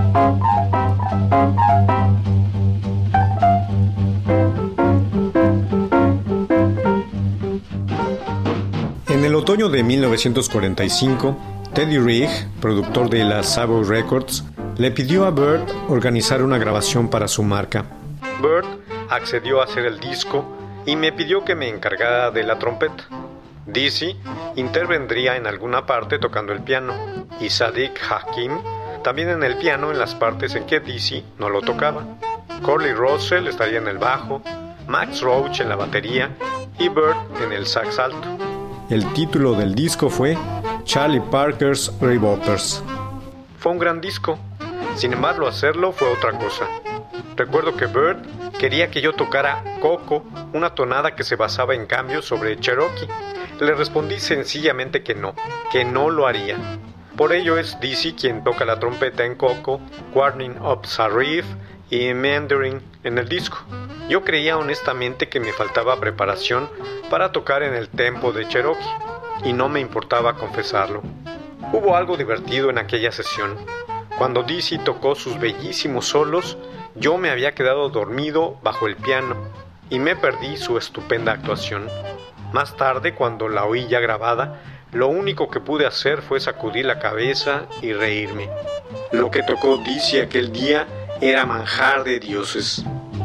En el otoño de 1945, Teddy Rig, productor de la Savoy Records, le pidió a Bert organizar una grabación para su marca. Bert accedió a hacer el disco y me pidió que me encargara de la trompeta. Dizzy intervendría en alguna parte tocando el piano y Sadiq Hakim también en el piano en las partes en que Dizzy no lo tocaba. Curly Russell estaría en el bajo, Max Roach en la batería y Bert en el sax alto. El título del disco fue Charlie Parker's Revolvers. Fue un gran disco, sin embargo hacerlo fue otra cosa. Recuerdo que Bert quería que yo tocara Coco, una tonada que se basaba en cambios sobre Cherokee. Le respondí sencillamente que no lo haría. Por ello es Dizzy quien toca la trompeta en Coco, Warning of Sarif y Mandarin en el disco. Yo creía honestamente que me faltaba preparación para tocar en el tempo de Cherokee, y no me importaba confesarlo. Hubo algo divertido en aquella sesión. Cuando Dizzy tocó sus bellísimos solos, yo me había quedado dormido bajo el piano y me perdí su estupenda actuación. Más tarde, cuando la oí ya grabada, lo único que pude hacer fue sacudir la cabeza y reírme. Lo que tocó Dizzy aquel día era manjar de dioses.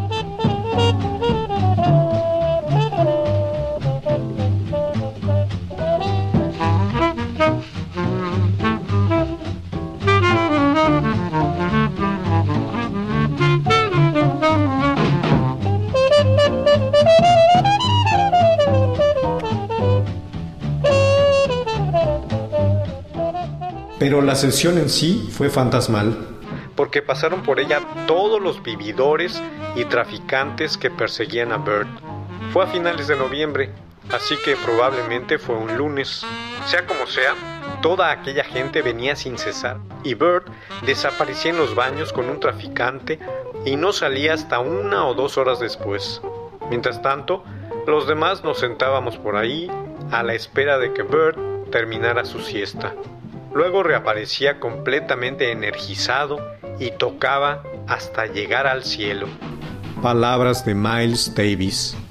Pero la sesión en sí fue fantasmal, porque pasaron por ella todos los vividores y traficantes que perseguían a Bert. Fue a finales de noviembre, así que probablemente fue un lunes. Sea como sea, toda aquella gente venía sin cesar, y Bert desaparecía en los baños con un traficante y no salía hasta 1 o 2 horas después. Mientras tanto, los demás nos sentábamos por ahí a la espera de que Bert terminara su siesta. Luego reaparecía completamente energizado y tocaba hasta llegar al cielo. Palabras de Miles Davis.